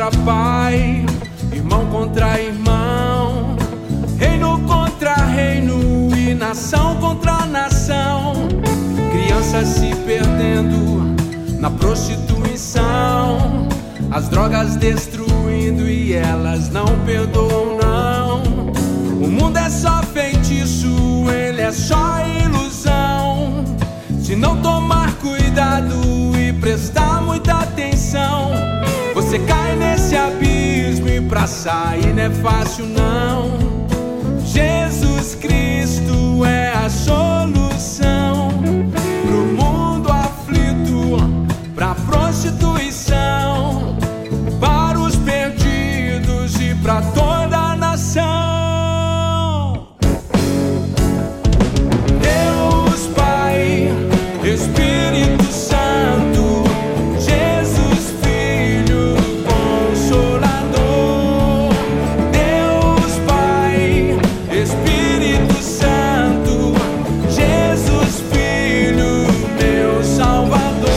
contra pai, irmão contra irmão, reino contra reino e nação contra nação. Crianças se perdendo na prostituição, as drogas destruindo e elas não perdoam não. O mundo é só feitiço, ele é só ilusão. Se não tomar cuidado e prestar muita atenção, você cai nesse abismo e pra sair não é fácil não. Jesus Cristo é a solução pro mundo aflito, pra prostituição, para os perdidos e pra toda a nação. Deus Pai, Espírito Santo, Jesus Filho Consolador. Deus Pai, Espírito Santo, Jesus Filho, meu Salvador.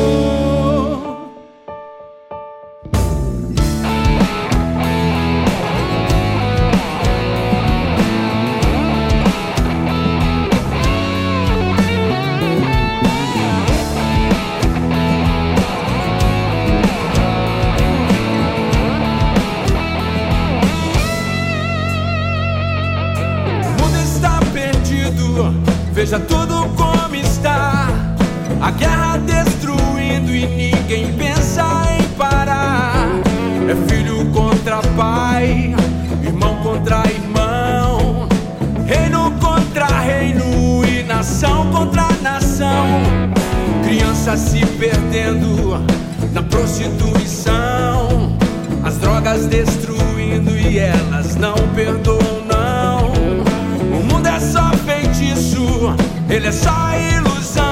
Veja tudo como está, a guerra destruindo e ninguém pensa em parar. É filho contra pai, irmão contra irmão, reino contra reino e nação contra nação. Crianças se perdendo na prostituição, as drogas destruindo e elas não perdoam não. O mundo é só feitiço, ele é só ilusão.